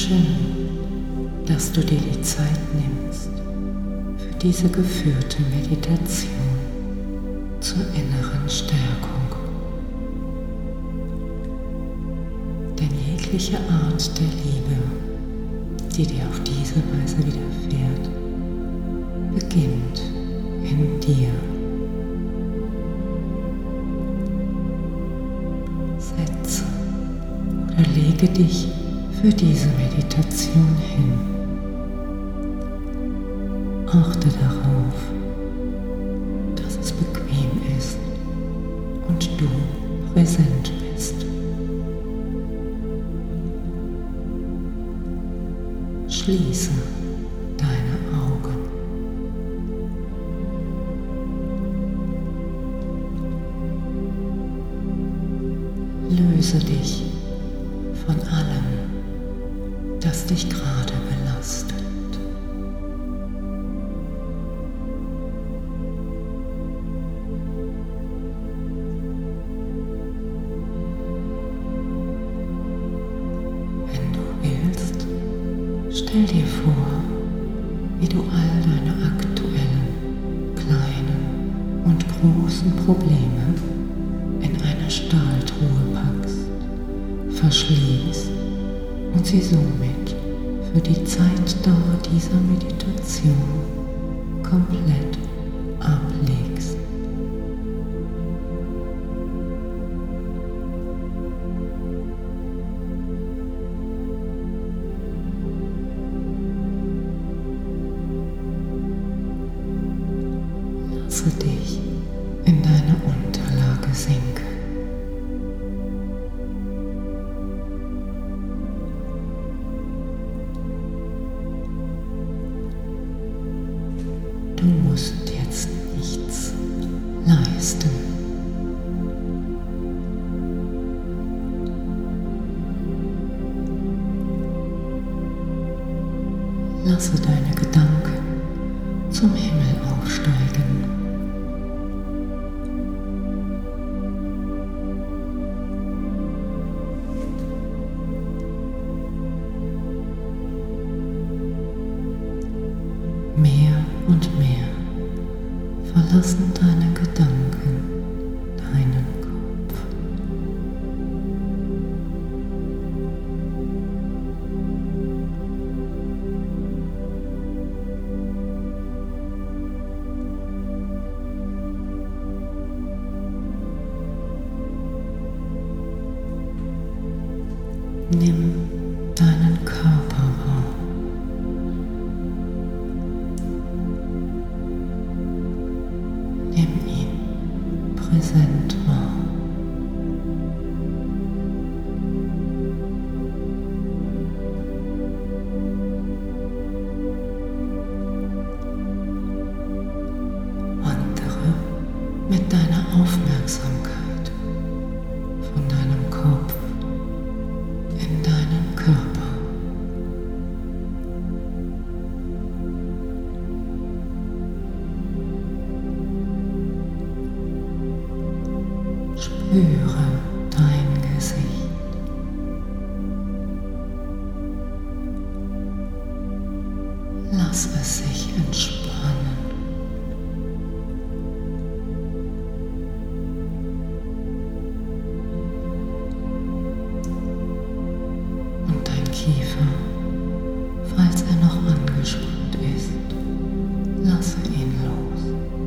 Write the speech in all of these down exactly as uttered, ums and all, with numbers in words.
schön, dass du dir die Zeit nimmst für diese geführte Meditation zur inneren Stärkung. Denn jegliche Art der Liebe, die dir auf diese Weise widerfährt, beginnt in dir. Setze oder lege dich für diese Meditation hin. Achte darauf, dass es bequem ist und du präsent bist. Schließe deine Augen. Löse dich von allem, das dich gerade belastet. Wenn du willst, stell dir vor, wie du all deine aktuellen, kleinen und großen Probleme in eine Stahltruhe packst, verschließt und sie somit für die Zeitdauer dieser Meditation komplett ablegst. Lasse dich in deine Unterlage sinken. Du musst jetzt nichts leisten. Lasse deine Gedanken zum Himmel aufsteigen. Mehr und mehr verlassen deine Gedanken deinen Kopf. Nimm deinen Körper wahr. Nimm ihn präsent wahr. Wandere mit deiner Aufmerksamkeit von deinem Kopf in deinen Körper. Spüre dein Gesicht. Lass es sich entspannen. Und dein Kiefer, falls er noch angespannt ist, lasse ihn los.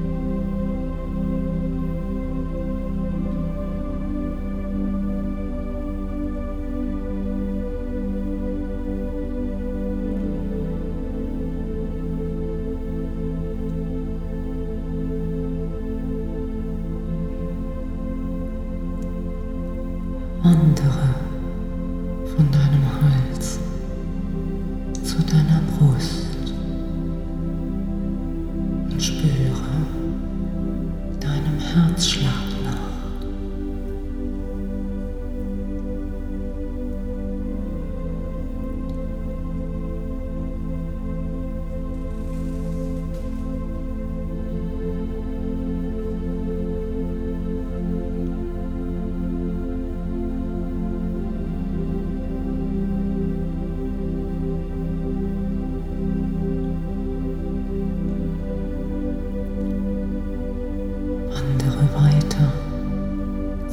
Wandere von deinem Hals zu deiner Brust und spüre deinem Herzschlag nach.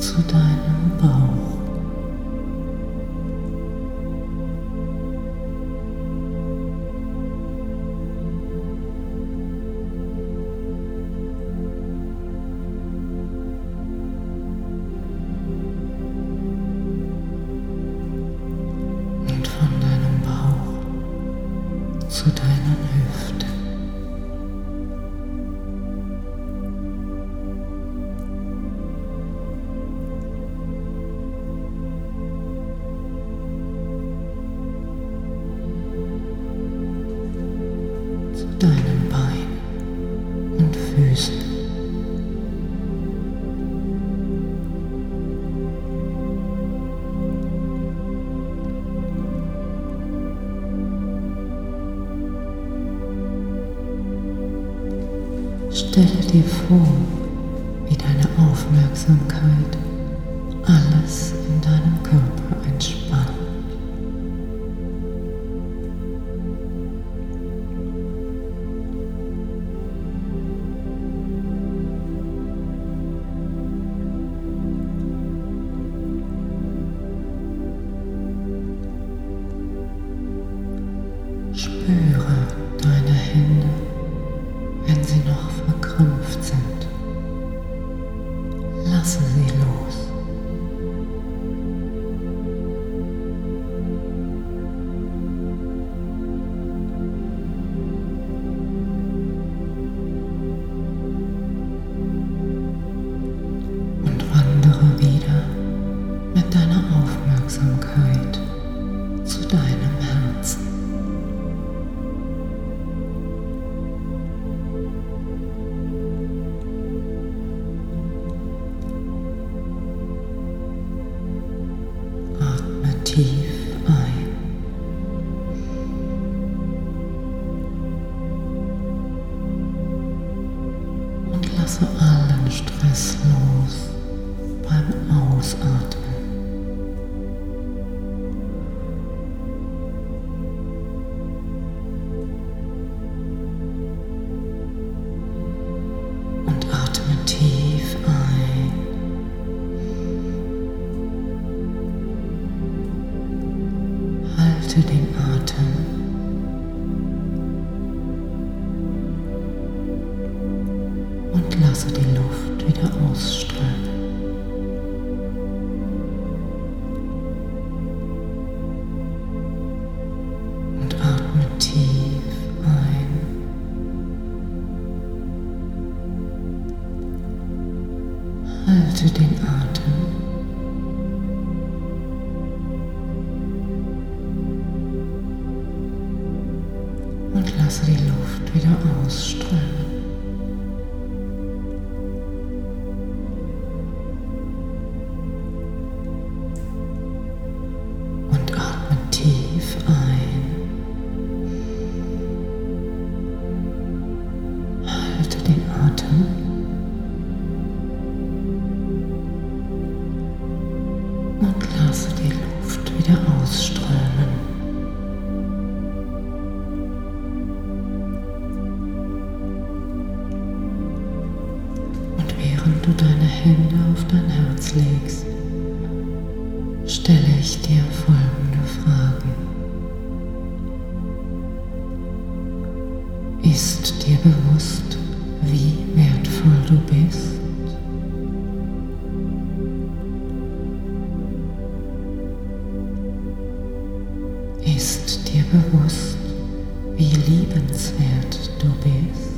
zu deinem Bauch. Und von deinem Bauch zu deinen Hüften. Deinen Beinen und Füßen. Stelle dir vor, wie deine Aufmerksamkeit alles in deinem Körper entspannt. Spüre deine Hände, wenn sie noch verkrampft sind. Lasse sie los. Und wandere wieder mit deiner Aufmerksamkeit zu deinem Herzen. Tief ein und lasse allen Stress los beim Ausatmen. Und atme tief ein. Halte den Atem und lasse die Luft wieder ausströmen. Und atme tief ein. Halte den Atem. Und lasse die Luft wieder ausströmen. Und atme tief ein. Halte den Atem. Und lasse die Luft wieder ausströmen. Während du deine Hände auf dein Herz legst, stelle ich dir folgende Fragen. Ist dir bewusst, wie wertvoll du bist? Ist dir bewusst, wie liebenswert du bist?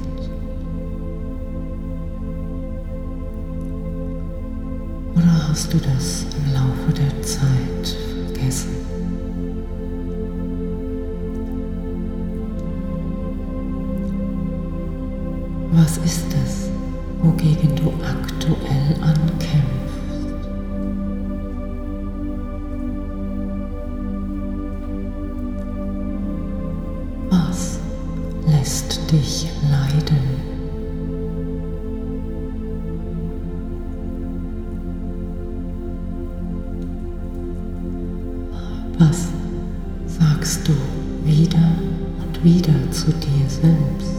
Oder hast du das im Laufe der Zeit vergessen? Was ist es, wogegen du aktuell ankämpfst? Was lässt dich leiden? Was sagst du wieder und wieder zu dir selbst?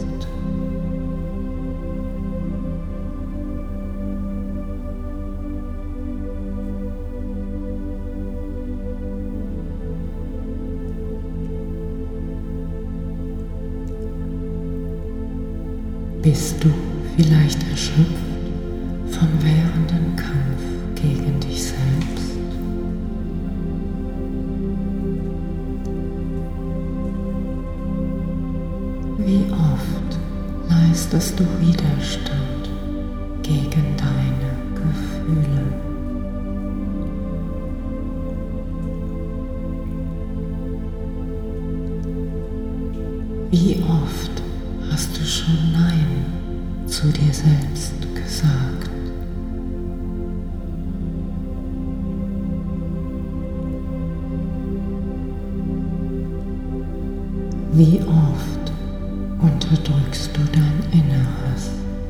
Bist du vielleicht erschöpft vom währenden Kampf gegen dich selbst? Wie oft leistest du Widerstand gegen deine Gefühle? Wie oft hast du schon Nein zu dir selbst gesagt? Wie oft unterdrückst du dein Inneres?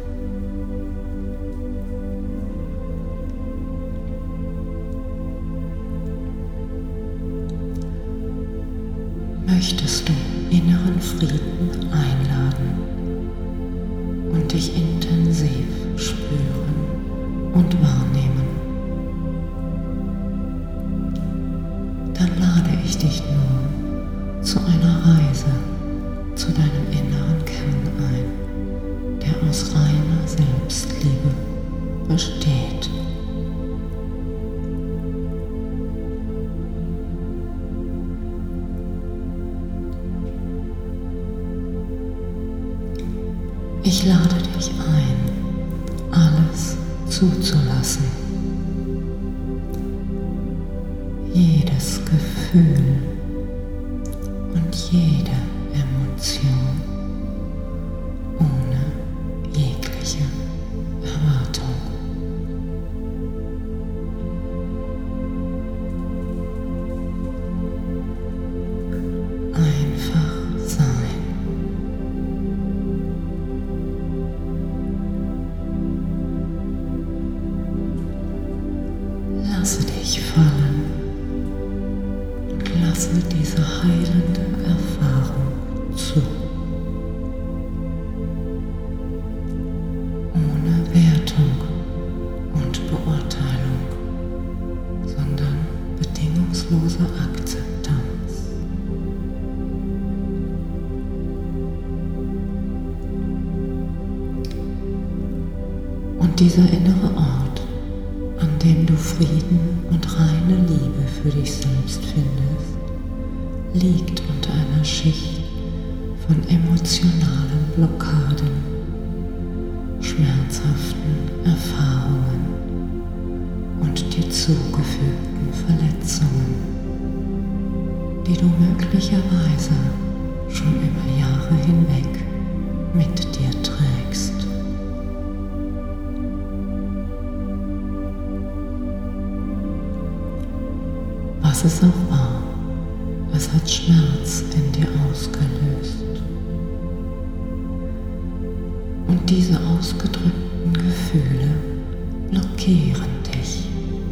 Möchtest du inneren Frieden einladen und dich intensiv spüren und wahrnehmen? Dann lade ich dich nun zu einer Reise zu deinem inneren Kern ein, der aus reiner Selbstliebe besteht. Ich lade dich ein, alles zuzulassen. Jedes Gefühl und jede Emotion ohne jegliche Erwartung. Einfach sein. Lasse dich fallen und lasse diese heilende Erfahrung zu. Ohne Wertung und Beurteilung, sondern bedingungslose Akzeptanz. Und dieser innere Ort, an dem du Frieden und reine Liebe für dich selbst findest, liegt unter einer Schicht von emotionalen Blockaden, schmerzhaften Erfahrungen und dir zugefügten Verletzungen, die du möglicherweise schon über Jahre hinweg mit dir trägst. Was es auch war, es hat Schmerz in dir ausgelöst. Und diese ausgedrückten Gefühle blockieren dich.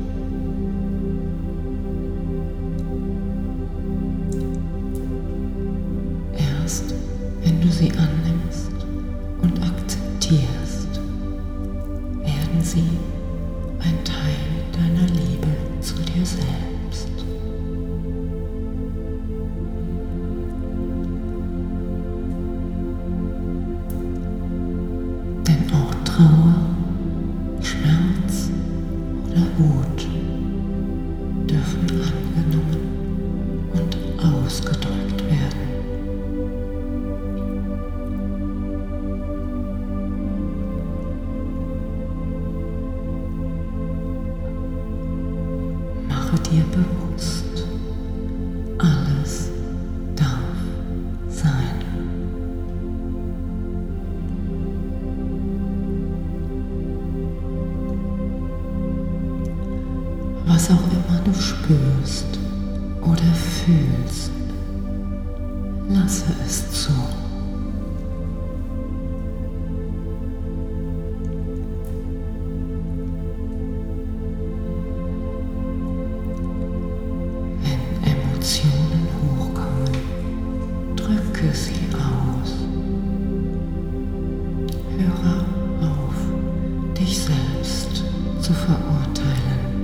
Erst wenn du sie annimmst und akzeptierst, werden sie ein Teil deiner Liebe zu dir selbst. Denn auch Trauer, Schmerz oder Wut dürfen angenommen und ausgedrückt werden. Mache dir bewusst, alles darf sein. Was auch immer du spürst oder fühlst, lasse es zu. Wenn Emotionen hochkommen, drücke sie aus. Höre auf, dich selbst zu verurteilen.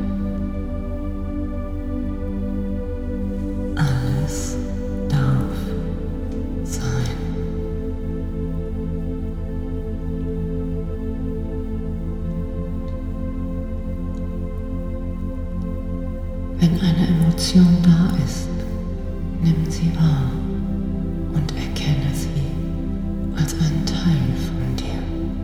Alles darf sein. Wenn eine Emotion da ist, nimm sie wahr und erkenne sie als einen Teil von dir.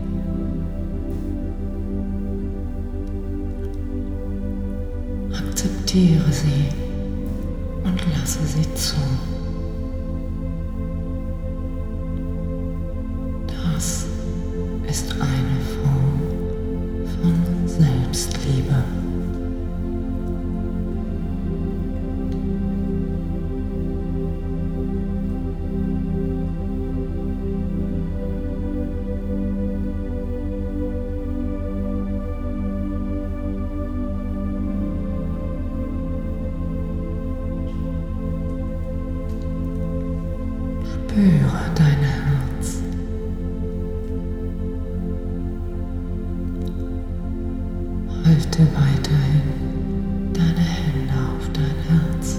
Akzeptiere sie und lasse sie zu. Das ist eine Form von Selbstliebe. Spüre dein Herz. Halte weiterhin deine Hände auf dein Herz.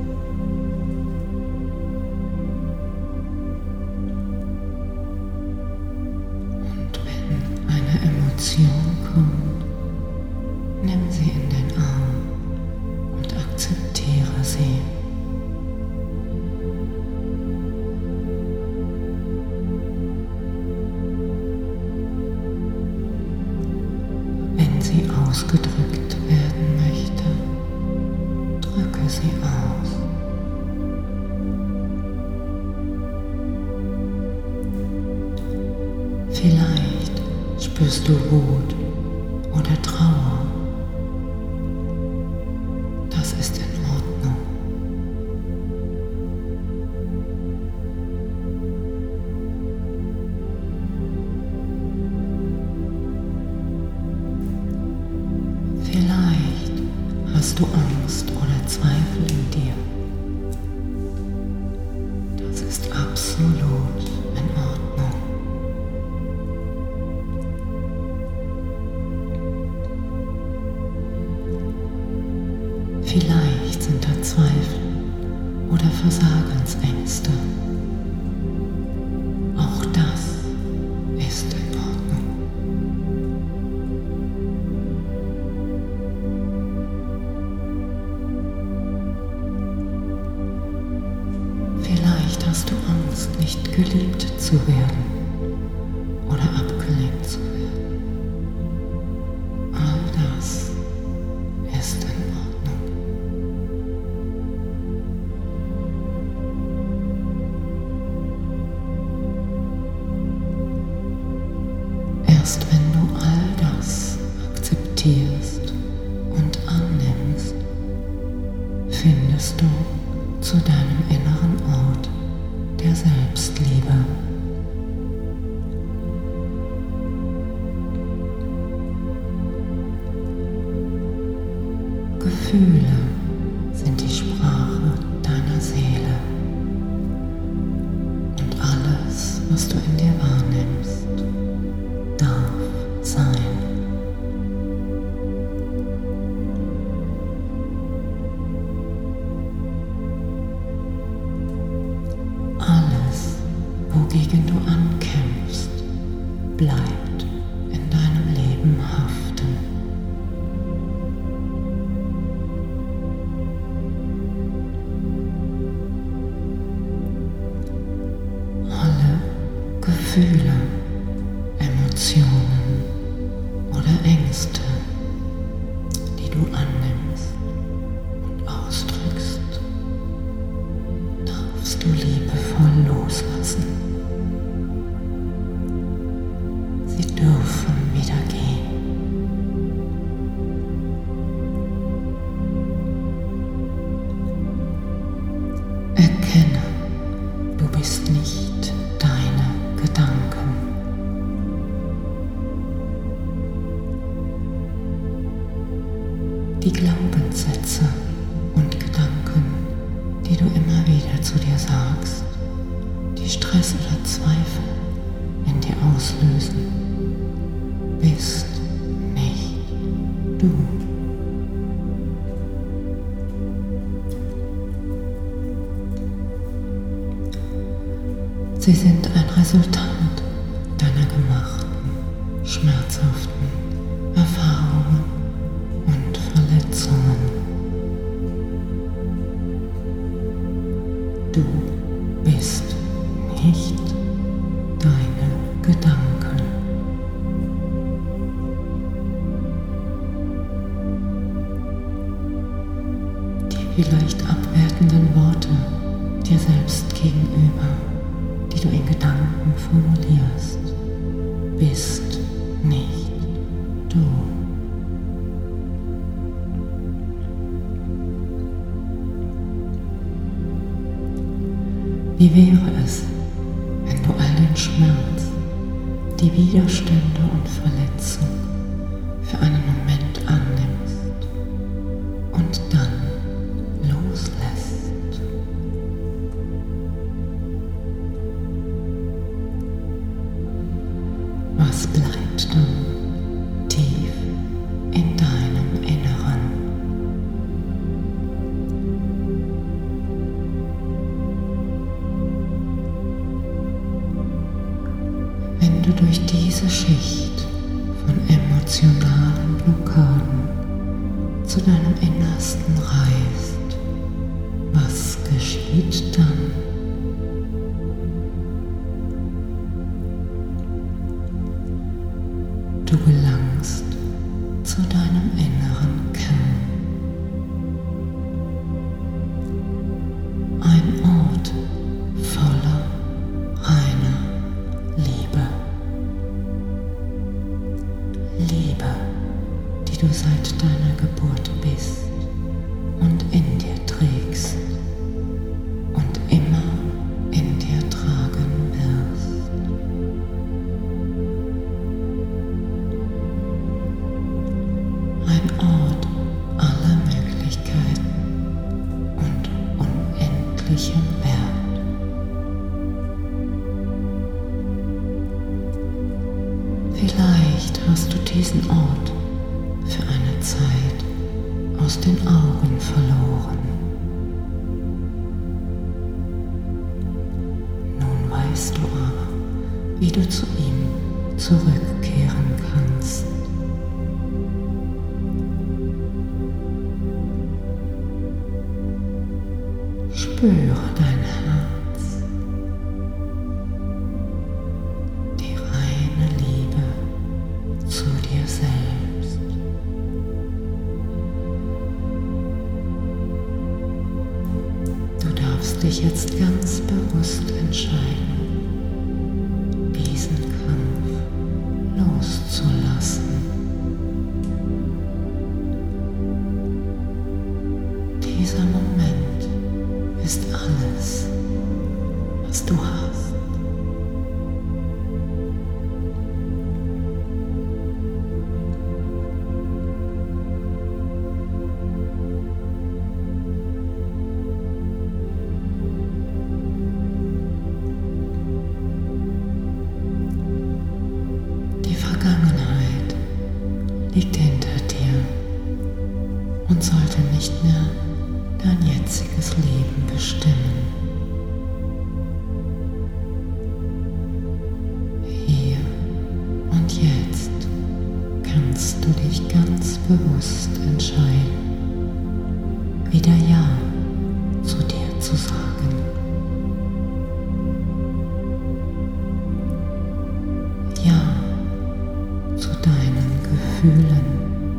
Und wenn eine Emotion kommt, nimm sie in den Arm und akzeptiere sie. Wenn sie ausgedrückt werden möchte, drücke sie aus. Vielleicht spürst du Wut oder Trauer. Das ist in Ordnung. Vielleicht hast du Angst oder Zweifel in dir. Das ist absolut in Ordnung. Vielleicht sind da Zweifel oder Versagensängste. Auch das ist in Ordnung. Vielleicht hast du Angst, nicht geliebt zu werden oder abgelehnt zu werden. All das ist in Ordnung. Erst wenn du all das akzeptierst und annimmst, findest du zu deinem inneren Ort der Selbstliebe. Gefühle sind die Sprache deiner Seele und alles, was du in dir wahrnimmst, darf sein. Alles, wogegen du ankämpfst, bleibt in deinem Leben haften. Alle Gefühle, Emotionen oder Ängste, die du annimmst und ausdrückst, darfst du liebevoll loslassen. Sie dürfen wieder gehen. Erkenne, du bist nicht deine Gedanken. Die Glaubenssätze und Gedanken, die du immer wieder zu dir sagst, die Stress oder Zweifel in dir auslösen, bist nicht du. Sie sind ein Resultat deiner gemachten, schmerzhaften Erfahrungen und Verletzungen. vielleicht abwertenden Worte dir selbst gegenüber, die du in Gedanken formulierst, bist nicht du. Wie wäre es, wenn du all den Schmerz, die Widerstände und Verletzung für einen Moment annimmst und dann loslässt? Was bleibt dann tief in deinem Inneren? Wenn du durch diese Schicht von emotionalen Blockaden zu deinem Innersten reist, was geschieht dann? Du gelangst zu deinem inneren Kern. Ein Ort voller reiner Liebe. Liebe, die du seit deiner Geburt bist und in dir trägst und immer in dir tragen wirst. Ein Ort aller Möglichkeiten und unendlichem Wert. Vielleicht hast du diesen Ort für eine Zeit aus den Augen verloren. Nun weißt du aber, wie du zu ihm zurückkehren kannst. Spüre dein Herz, die reine Liebe zu dir selbst. Du darfst dich jetzt ganz bewusst entscheiden, diesen Kampf loszulassen. Dieser Moment ist alles, was du hast. Die Vergangenheit liegt hinter dir und sollte nicht mehr dein jetziges Leben bestimmen. Hier und jetzt kannst du dich ganz bewusst entscheiden, wieder Ja zu dir zu sagen. Ja zu deinen Gefühlen.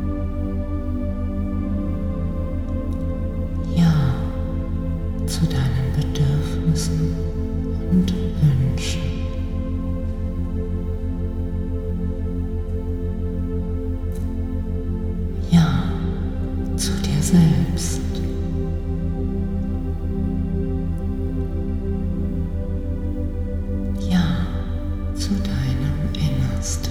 Zu deinen Bedürfnissen und Wünschen. Ja zu dir selbst. Ja zu deinem Innersten.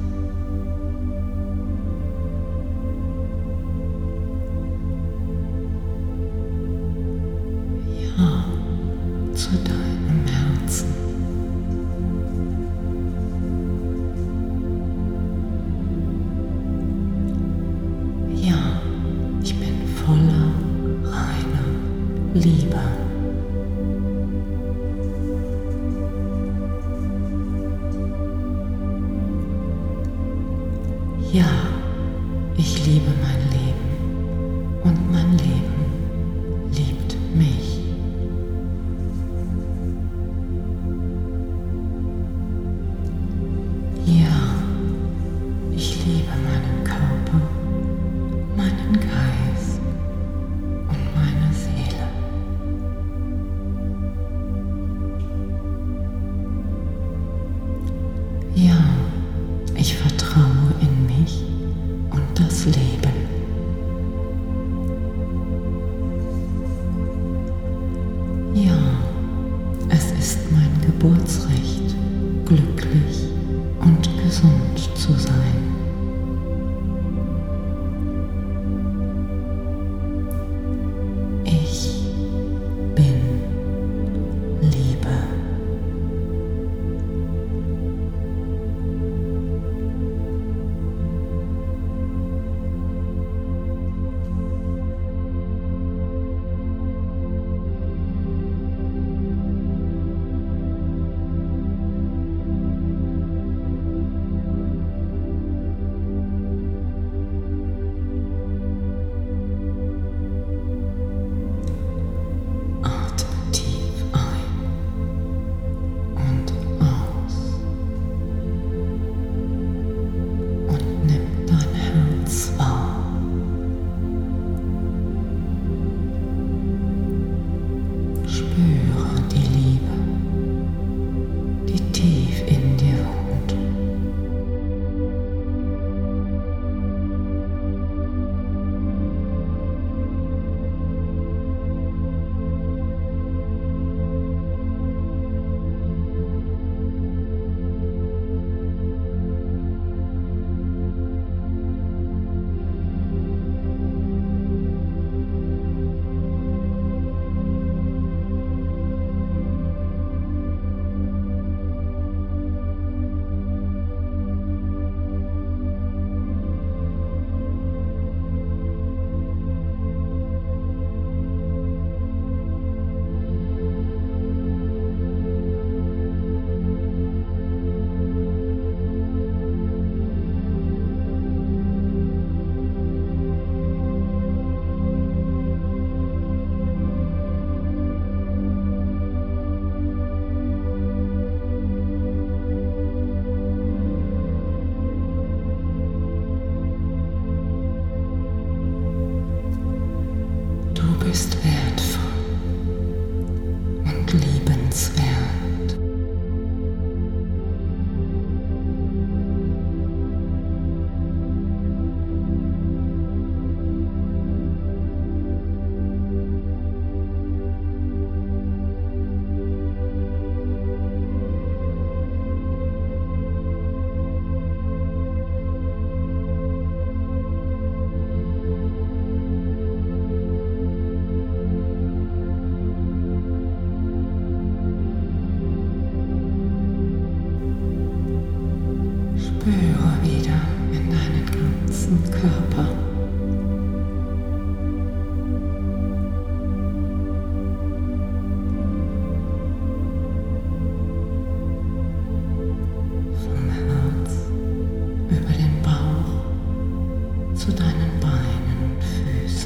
Ja zu deinem Herzen. Ja, ich bin voller reiner Liebe. Ja, ich liebe mein Leben und mein Leben liebt mich. Ja, ich liebe meinen Körper, meinen Geist und meine Geburtsrecht, glücklich und gesund zu sein. Ich bin Liebe. Spüre die Liebe, die tief in dir wohnt. Du bist wertvoll und liebenswert. Spüre wieder in deinen ganzen Körper. Vom Herz über den Bauch zu deinen Beinen und Füßen.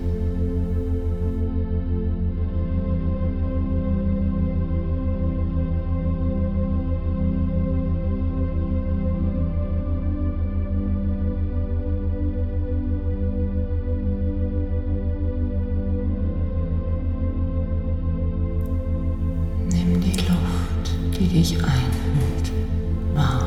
Die dich einhüllt, wahr.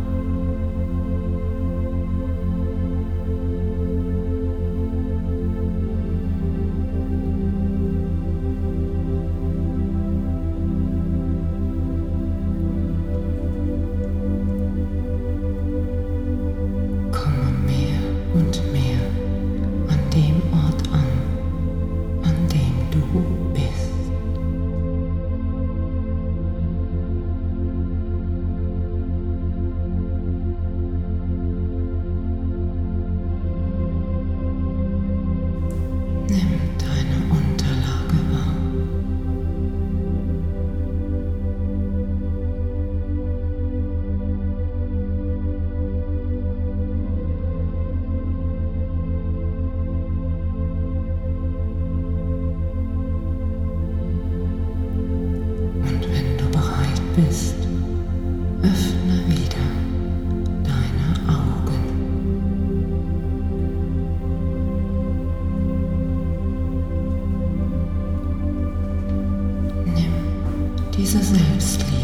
Komme mehr und mehr an dem Ort an, an dem du bist. Nimm deine Unterlage wahr. Und wenn du bereit bist, öffne wieder deine Augen. Nimm diese Selbstliebe